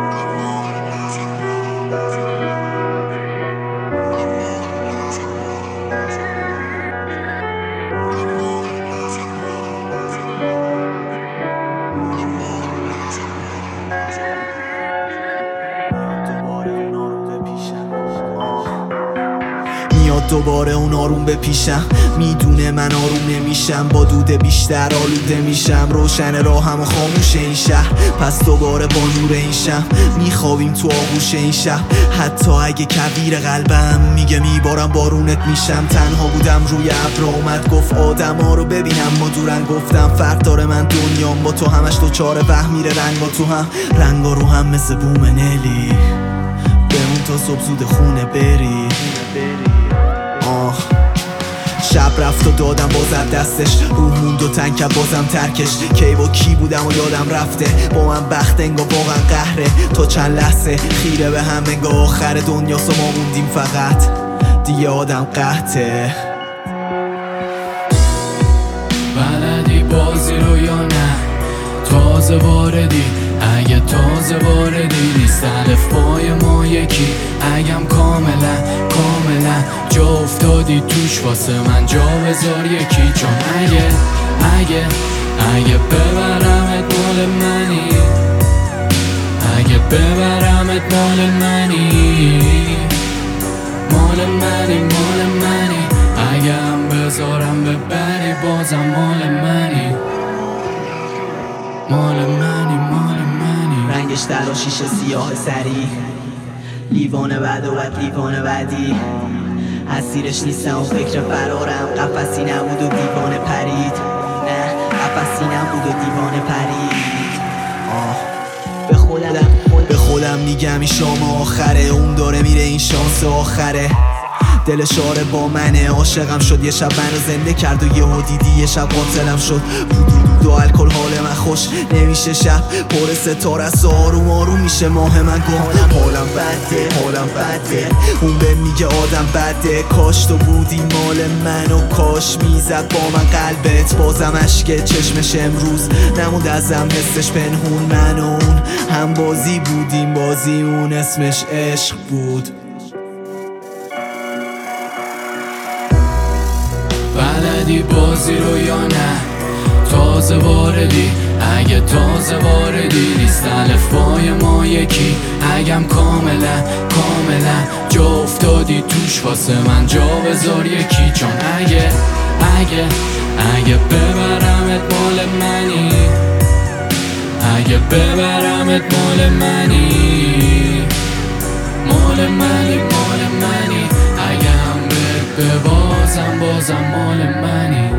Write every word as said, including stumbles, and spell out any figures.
میاد دوباره اون آروم به پیشم، میدونه من آروم نمیشم، با دوده بیشتر آلوده میشم، روشن راهم و خاموش این شهر، پس دوباره با نور این شم میخوابیم تو آغوش این شب. حتی اگه کویر قلبم میگه میبارم بارونت میشم، تنها بودم روی ابر اومد گفت آدم ها رو ببینم ما دورن، گفتم فرق داره من دنیام با تو همش تو چاره وهم میره رنگا تو هم رنگا رو هم مثل بوم نلی، بمون تا صبح زود خونه بری. آه شب رفت و دادم بازم دستش، روح موند و تنگ کرد بازم ترکش، کی با کی بودم و یادم رفته، با من بخت انگار واقعا قهره، تا چند لحظه خیره به هم انگار آخر دنیاست و ما موندیم فقط دیگه آدم قحطه. بلدی بازی رو یا نه تازه واردی، اگه تازه واردی نیست الفبای ما یکی، اگم کاملا کاملا جا افتادی توش واسه من جا بذار یکی، چون اگه اگه اگه ببرمت مال منی، اگه ببرمت مال منی، مال منی مال منی، اگه هم بذارم ببری بازم مال منی، مال منی مال منی. رنگش در و شیشه سیاه سری، لیوان بعد و بعد لیوان بعدی، اسیرش نیستم و فکر فرارم، قفصی نبود و دیوانه پرید، نه قفصی نبود و دیوانه پرید. آه به خودم به خودم میگم این شام آخره، اون داره میره این شانس آخره، دلش آره با منه، عاشقم شد یه شب منو زنده کرد و یهو دیدی یه شب قاتلم شد، دو الکل حال من خوش نمیشه، شب پر ستاره است آروم آروم میشه ماه من گم، حالم بده حالم بده، اون به میگه آدم بده، کاش تو بودی مال من و کاش میزد با من قلبت، بازم عشق چشمش امروز نموند ازم حسش پنهون، من و اون هم بازی بودیم، بازی اون اسمش عشق بود. بلدی بازی رو یا نه تازه واردی، اگه تازه واردی نیست الفبای ما یکی، اگم کاملا کاملا جا افتادی توش واسه من جا بذار یکی، چون اگه اگه اگه ببرمت مال منی، اگه ببرمت مال منی، مال منی مال منی، اگه هم بهت ببازم بازم مال منی.